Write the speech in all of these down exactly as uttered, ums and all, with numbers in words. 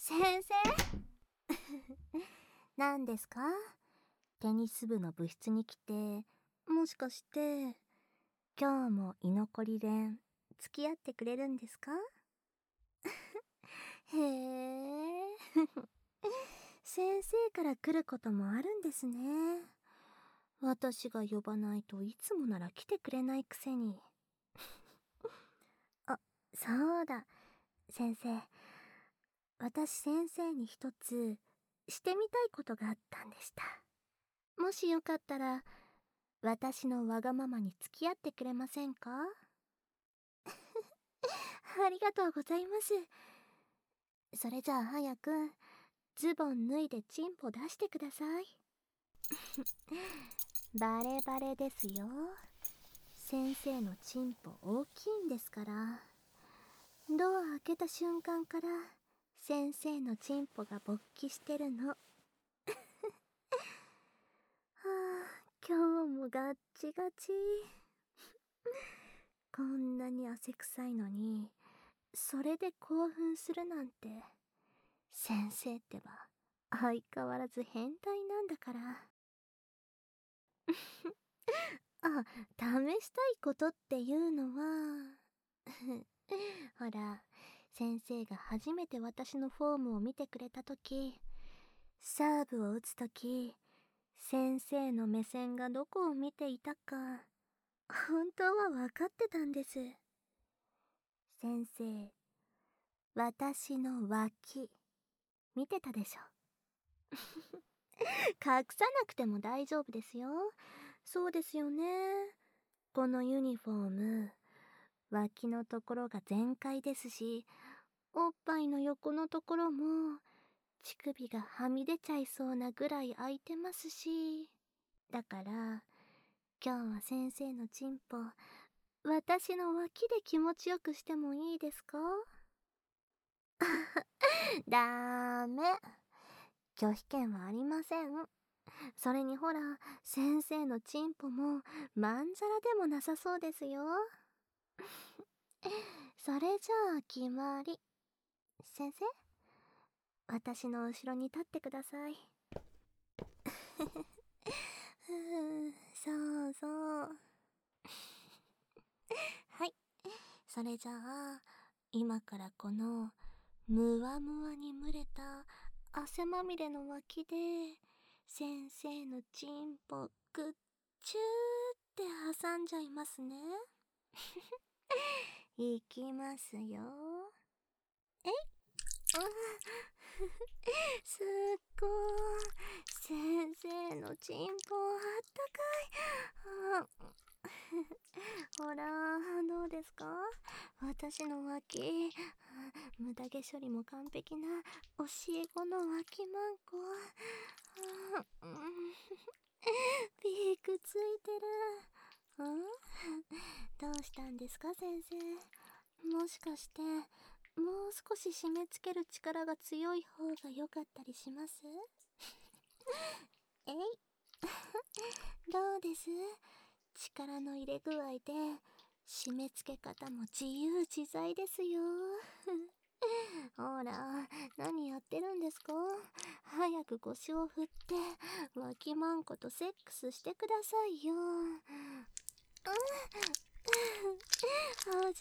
先生何ですか？テニス部の部室に来て、もしかして今日も居残り練付き合ってくれるんですか？へえ先生から来ることもあるんですね。私が呼ばないといつもなら来てくれないくせに。あ、そうだ、先生。私先生に一つしてみたいことがあったんでした。もしよかったら私のわがままに付き合ってくれませんか？ありがとうございます。それじゃあ早くズボン脱いでチンポ出してください。バレバレですよ。先生のチンポ大きいんですから。ドア開けた瞬間から先生のチンポが勃起してるの。はあ、今日もガッチガチ。こんなに汗臭いのにそれで興奮するなんて。先生ってば相変わらず変態なんだから。あ、試したいことっていうのはほら、先生が初めて私のフォームを見てくれたとき、サーブを打つとき、先生の目線がどこを見ていたか本当は分かってたんです。先生、私の脇見てたでしょ。隠さなくても大丈夫ですよ。そうですよね。このユニフォーム、脇のところが全開ですし、おっぱいの横のところも乳首がはみ出ちゃいそうなぐらい開いてますし。だから今日は先生のチンポ私の脇で気持ちよくしてもいいですか？ダメ、拒否権はありません。それにほら、先生のチンポもまんざらでもなさそうですよ。それじゃあ決まり。先生、私の後ろに立ってください。ふう、そうそう。はい、それじゃあ今からこのムワムワに蒸れた汗まみれの脇で先生のチンポグッチューって挟んじゃいますね。いきますよ。えい、すっごい、先生のチンポあったかい。ほら、どうですか？私の脇、無駄毛処理も完璧な教え子の脇マンコ。ピークついてる。ん？どうしたんですか先生？もしかしてもう少し締め付ける力が強い方が良かったりします？えいどうです？力の入れ具合で締め付け方も自由自在ですよ。ほら、何やってるんですか？早く腰を振って脇マンコとセックスしてくださいよ。始まった。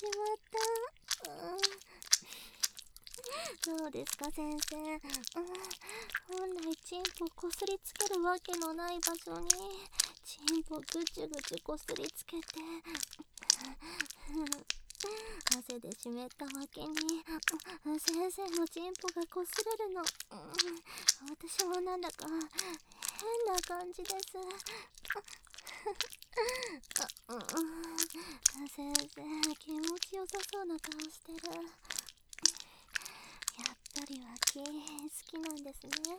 どうですか先生？本来チンポこすりつけるわけのない場所にチンポぐちゅぐちゅこすりつけて汗で湿ったわけに先生のチンポがこすれるの。私もなんだか変な感じです。先生、気持ちよさそうな顔してる。やっぱり脇好きなんですね。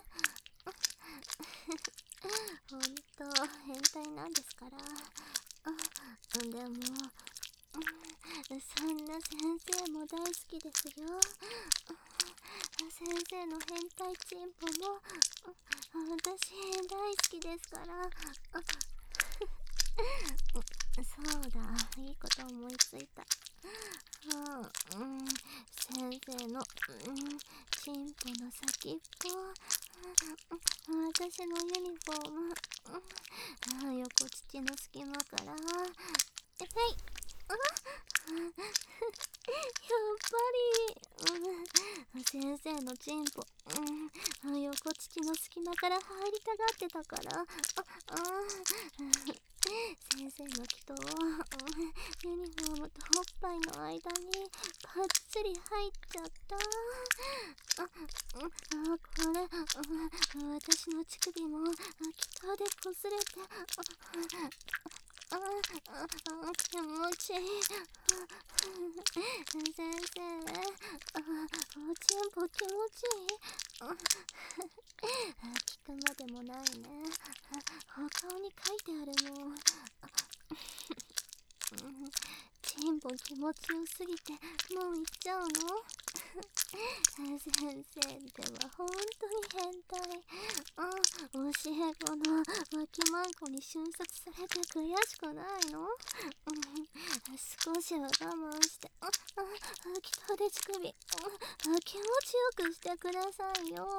ほんと変態なんですから。でもそんな先生も大好きですよ。先生の変態チンポも私大好きですから。 そうだ、いいこと思いついた。はあ、うん、先生の、うん、チンポの先っぽ、うん、私のユニフォーム、うん、横乳の隙間から、えい、あ、やっぱり、うん、先生のチンポ、うん、横乳の隙間から入りたがってたから、あ、あ、先生の気と、うん、ユニフォームとおっぱいの間にぱっつり入っちゃった。あ、うん、あ、これ、うん、私の乳首も気とでこすれて、あ、あ、あ、あ、気持ちいい。先生、あ、おちんぽ気持ちいい。あ、聞くまでもないね。お顔に書いてあるもん。チンポ気持ちよすぎてもう行っちゃうの？先生ってば本当に変態。あ、教え子の脇マンコに瞬殺されて悔しくないの？うん、少しは我慢して、あ、あ、気とで乳首、あ、気持ちよくしてくださいよ。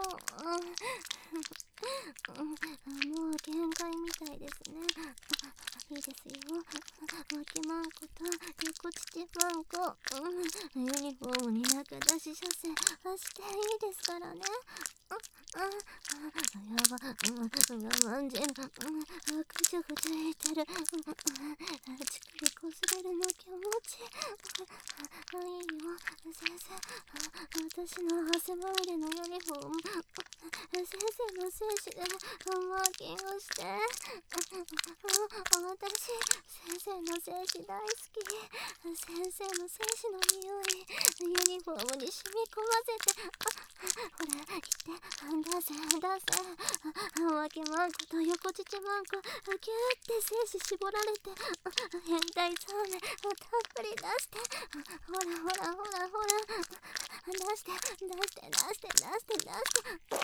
うん、もう限界みたいですね。いいですよ。脇マンコと横乳マンコ、うん、ユニフォームに中出し射精していいですからね。あ、あ、あ、やば、うん、我慢汁、うん、くじゅくじゅいてる、うん、乳首こすれるの気持ちいい。あ、いいよ、先生、私の汗まみれのユニフォーム、先生の精子でマーキングして。私、先生の精子大好き。先生の精子の匂い、ユニフォームに染み込ませて。あ、ほら、言って、出せ、出せ。脇マンコと横乳マンコ、ギューって精子絞られて、変態そうめん、たっぷり出して。ほらほらほらほら。出して、出して、出して、出して、出して。あ、あ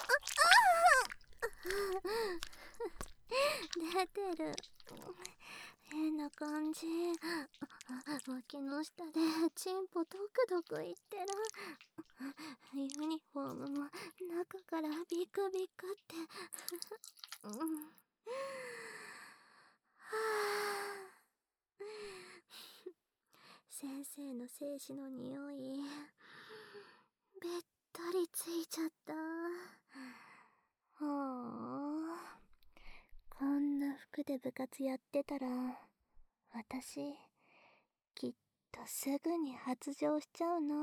出てる。変な感じ。脇の下でチンポドクドクいってる。ユニフォームも中からビクビクって。うん、はあ、先生の精子の匂いべったりついちゃった。はあ、こんな服で部活やってたら私きっとすぐに発情しちゃうな。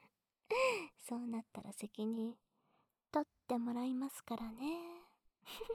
そうなったら責任取ってもらいますからね。